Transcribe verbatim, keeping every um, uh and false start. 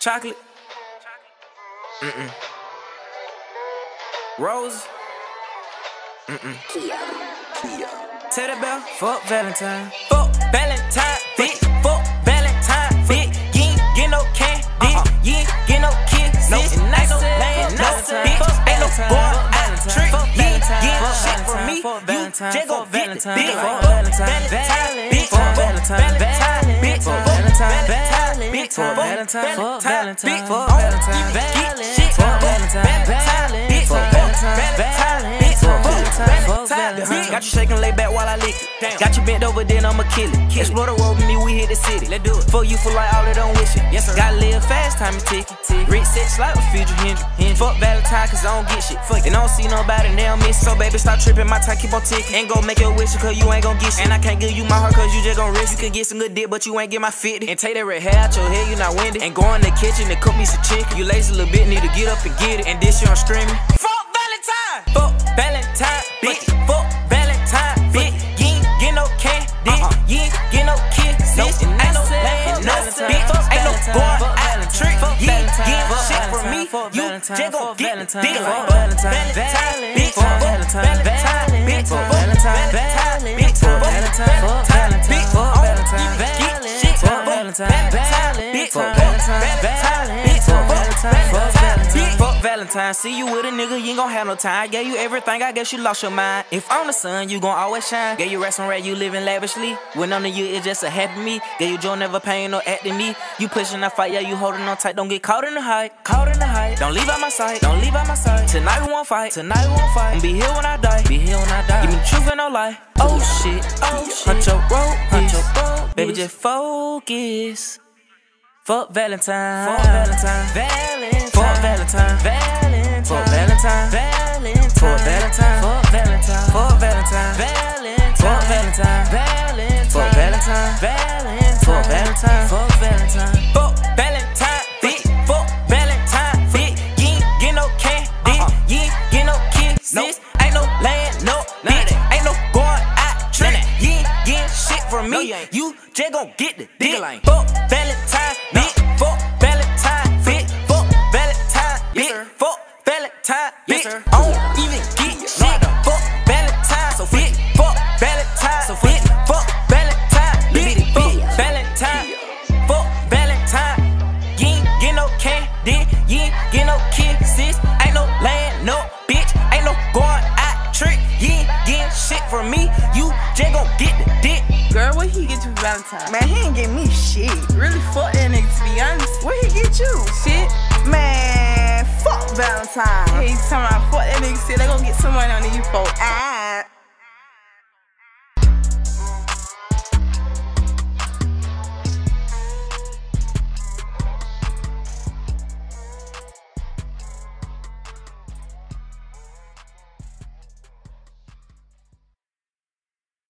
Chocolate. Mm-mm. Rose. Mm-mm. Kia. Kia. Teddy bear. Fuck Valentine. Fuck Valentine. Bitch. Fuck Valentine. Bitch. You ain't get no candy. Uh-uh. You ain't get no kisses. No. Ain't no laying no bitch. Ain't no going out trick. You ain't get shit from me. You just gon' get the dick. Fuck Valentine. Bitch. Fuck Valentine. Bitch. Fuck Valentine. Bitch. Fuck Valentine. Fuck Valentine. Fuck Valentine. Shit. Fuck Valentine. Bitch. Fuck Valentine. Bitch. Fuck Valentine. Fuck Valentine. Got you shaking, lay back while I lick it. Got you bent over, then I'ma kill it. Explore the road with me, we hit the city. Let's do it. For you for like all that don't wish it. Yes sir. Gotta live fast, time to tick it. Rich sex like a future Hendry. Fuck Valentine, cause I don't get shit. Fuck it. And I don't see nobody, and they don't miss it. So baby, stop tripping, my time keep on ticking. Ain't gon' make your wish, cause you ain't gon' get shit. And I can't give you my heart, cause you just gon' risk. You can get some good dick, but you ain't get my fifty. And take that red hair out your head, you not windy. And go in the kitchen and cook me some chicken. You lazy a little bit, need to get up and get it. And this year I'm streaming. Fuck Valentine! Fuck Valentine, bitch. Fuck Valentine, bitch. You ain't get no candy. You ain't get no kisses. Ain't no laying no bitch. Ain't no going out trick. You ain't getting shit from me. You just gon' get the dick. Fuck Valentine, bitch. Fuck Valentine, bitch. Fuck Valentine, bitch. Fuck Valentine, bitch. Fuck Valentine, get shit. Fuck Valentine, bitch. Fuck Valentine, bitch. Fuck Valentine, fuck Valentine, fuck Valentine. See you with a nigga, you ain't gon' have no time. Gave you everything, I guess you lost your mind. If I'm the sun, you gon' always shine. Gave you rest on rat, you living lavishly. When I'm the you, it's just a happy me. Gave you joy, never pain, no acting me. You pushing that fight, yeah, you holding on tight. Don't get caught in the hype, caught in the hype. Don't leave out my sight, don't leave out my sight. Tonight we won't fight, tonight we won't fight. I'ma be here when I die, be here when I die. Give me the truth and no lie. Oh shit, oh shit. Hunt your rope, hunt your rope. Baby, just focus. Fuck Valentine, fuck Valentine, Valentine, fuck Valentine, Valentine, fuck Valentine, Valentine, fuck Valentine, fuck Valentine, fuck Valentine, Valentine, fuck Valentine, Valentine, fuck Valentine, Valentine, fuck Valentine, fuck Valentine, fuck Valentine, bitch, fuck Valentine, bitch. You ain't get no candy, you ain't get no kisses, ain't no laying, no bitch, ain't no going out trick. You ain't getting shit from me, you just gon' get the dick. Fuck Valentine, bitch. Fuck Valentine, bitch. Fuck Valentine, bitch. Fuck Valentine, bitch. I don't even get shit. Fuck Valentine, so bitch. Fuck Valentine, so bitch. Fuck Valentine, bitch. Fuck Valentine, fuck Valentine. You ain't get no candy, you ain't get no kisses. Ain't no laying, no bitch. Ain't no going out trick. You ain't getting shit from me. You just gon' get the dick. Girl, what he get you for Valentine? Man, he ain't get me shit. Really fuck that nigga, to be honest. What he get you? Shit. Man, fuck Valentine. Hey, you talking about fuck that nigga, shit. They gon' get some money on you, folks. Ah.